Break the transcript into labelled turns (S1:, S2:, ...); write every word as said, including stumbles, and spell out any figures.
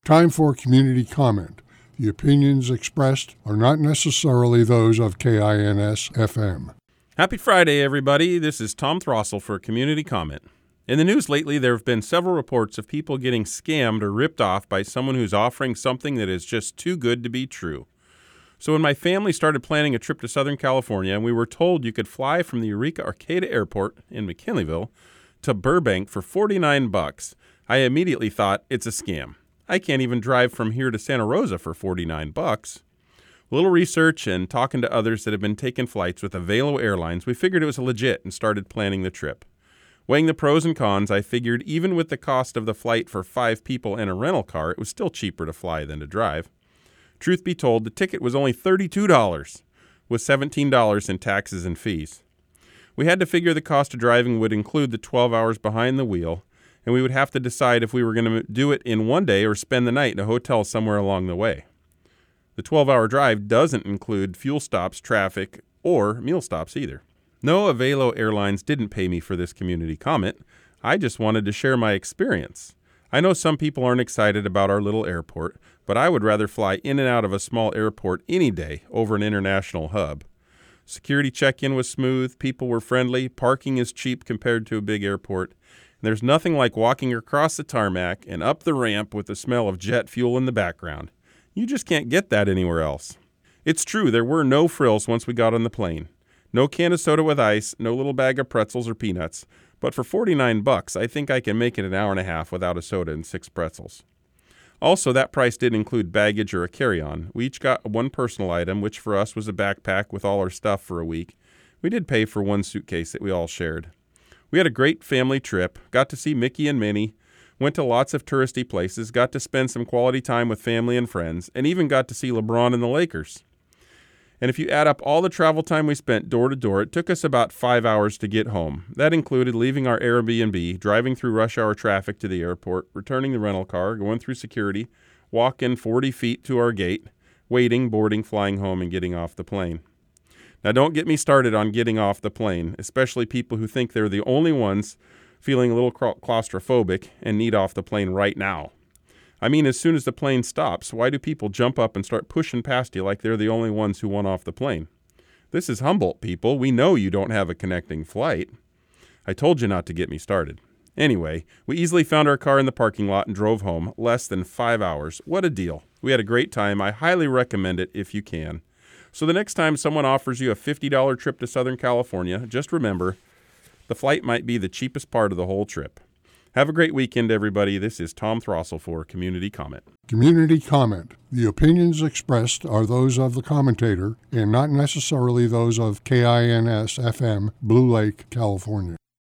S1: Time for community comment. The opinions expressed are not necessarily those of K I N S F M.
S2: Happy Friday, everybody. This is Tom Throssell for Community Comment. In the news lately, there have been several reports of people getting scammed or ripped off by someone who's offering something that is just too good to be true. So when my family started planning a trip to Southern California and we were told you could fly from the Eureka Arcata Airport in McKinleyville to Burbank for forty-nine bucks, I immediately thought it's a scam. I can't even drive from here to Santa Rosa for forty-nine bucks. A little research and talking to others that have been taking flights with Avelo Airlines, we figured it was legit and started planning the trip. Weighing the pros and cons, I figured even with the cost of the flight for five people and a rental car, it was still cheaper to fly than to drive. Truth be told, the ticket was only thirty-two dollars, with seventeen dollars in taxes and fees. We had to figure the cost of driving would include the twelve hours behind the wheel, and we would have to decide if we were going to do it in one day or spend the night in a hotel somewhere along the way. The twelve-hour drive doesn't include fuel stops, traffic, or meal stops either. No, Avelo Airlines didn't pay me for this community comment. I just wanted to share my experience. I know some people aren't excited about our little airport, but I would rather fly in and out of a small airport any day over an international hub. Security check-in was smooth, people were friendly, parking is cheap compared to a big airport. There's nothing like walking across the tarmac and up the ramp with the smell of jet fuel in the background. You just can't get that anywhere else. It's true, there were no frills once we got on the plane. No can of soda with ice, no little bag of pretzels or peanuts. But for forty-nine bucks, I think I can make it an hour and a half without a soda and six pretzels. Also, that price didn't include baggage or a carry-on. We each got one personal item, which for us was a backpack with all our stuff for a week. We did pay for one suitcase that we all shared. We had a great family trip, got to see Mickey and Minnie, went to lots of touristy places, got to spend some quality time with family and friends, and even got to see LeBron and the Lakers. And if you add up all the travel time we spent door to door, it took us about five hours to get home. That included leaving our Airbnb, driving through rush hour traffic to the airport, returning the rental car, going through security, walking forty feet to our gate, waiting, boarding, flying home, and getting off the plane. Now, don't get me started on getting off the plane, especially people who think they're the only ones feeling a little claustrophobic and need off the plane right now. I mean, as soon as the plane stops, why do people jump up and start pushing past you like they're the only ones who want off the plane? This is Humboldt, people. We know you don't have a connecting flight. I told you not to get me started. Anyway, we easily found our car in the parking lot and drove home, less than five hours. What a deal. We had a great time. I highly recommend it if you can. So the next time someone offers you a fifty dollars trip to Southern California, just remember, the flight might be the cheapest part of the whole trip. Have a great weekend, everybody. This is Tom Throssell for Community Comment.
S1: Community comment. The opinions expressed are those of the commentator and not necessarily those of K I N S F M, Blue Lake, California.